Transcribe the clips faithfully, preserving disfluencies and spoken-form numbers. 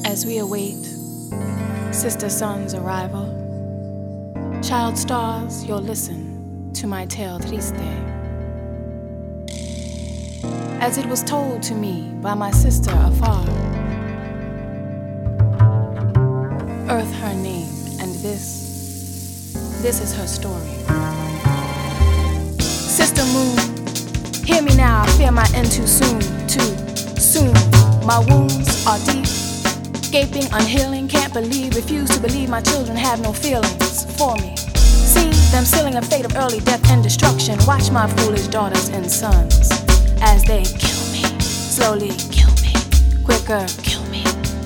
As we await sister sun's arrival, child stars, you'll listen to my tale triste. As it was told to me by my sister afar, Earth her name, and this, this is her story. Sister Moon, hear me now, I fear my end too soon, too soon. My wounds are deep, gaping, unhealing, can't believe, refuse to believe my children have no feelings for me. See them sealing a fate of early death and destruction. Watch my foolish daughters and sons as they kill me, slowly kill me, quicker kill me.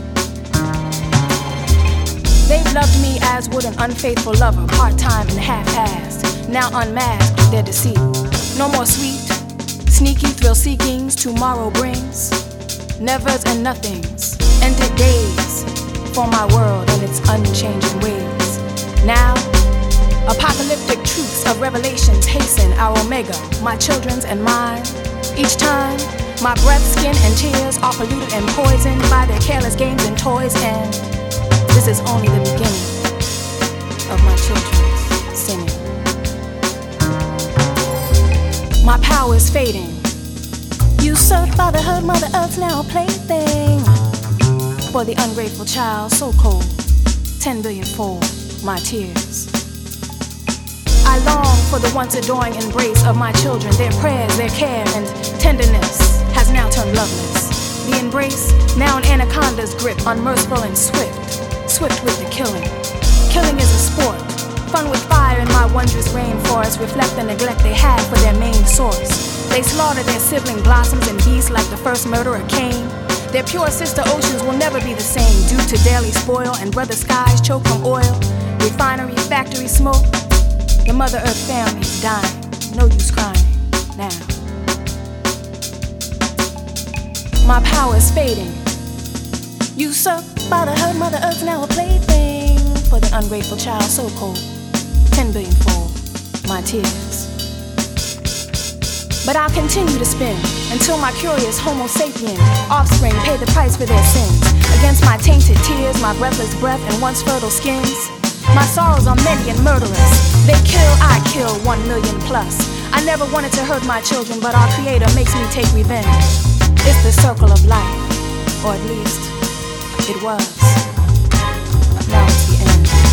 They've loved me as would an unfaithful lover, part-time and half-assed, now unmasked their deceit. No more sweet, sneaky thrill-seekings tomorrow brings, nevers and nothings, ended days for my world and its unchanging ways. Now, apocalyptic truths of revelations hasten our omega, my children's and mine. Each time, my breath, skin, and tears are polluted and poisoned by their careless games and toys, and this is only the beginning of my children's sinning. My power is fading. Usurped fatherhood, Mother Earth's now a plaything for the ungrateful child, so cold, ten billion-fold my tears. I long for the once adoring embrace of my children. Their prayers, their care, and tenderness has now turned loveless. The embrace, now an anaconda's grip, unmerciful and swift, swift with the killing. Killing is a sport, fun with fire in my wondrous rainforest, reflect the neglect they had for their main source. They slaughter their sibling blossoms and beasts like the first murderer Cain. Their pure sister oceans will never be the same due to daily spoil and brother skies choke from oil, refinery, factory smoke. The Mother Earth family's dying, no use crying now. My power is fading. Usurped by the hurt, Mother Earth's now a plaything for the ungrateful child, so cold, ten billion-fold my tears. But I'll continue to spin until my curious Homo sapien offspring pay the price for their sins. Against my tainted tears, my breathless breath, and once fertile skins, my sorrows are many and murderous. They kill, I kill, one million plus. I never wanted to hurt my children, but our Creator makes me take revenge. It's the circle of life, or at least it was. Now it's the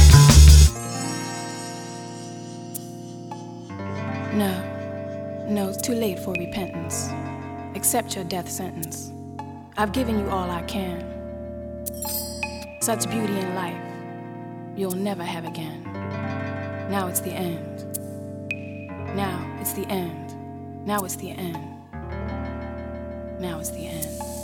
end. No. No, it's too late for repentance. Accept your death sentence. I've given you all I can. Such beauty in life you'll never have again. Now it's the end. Now it's the end. Now it's the end. Now it's the end.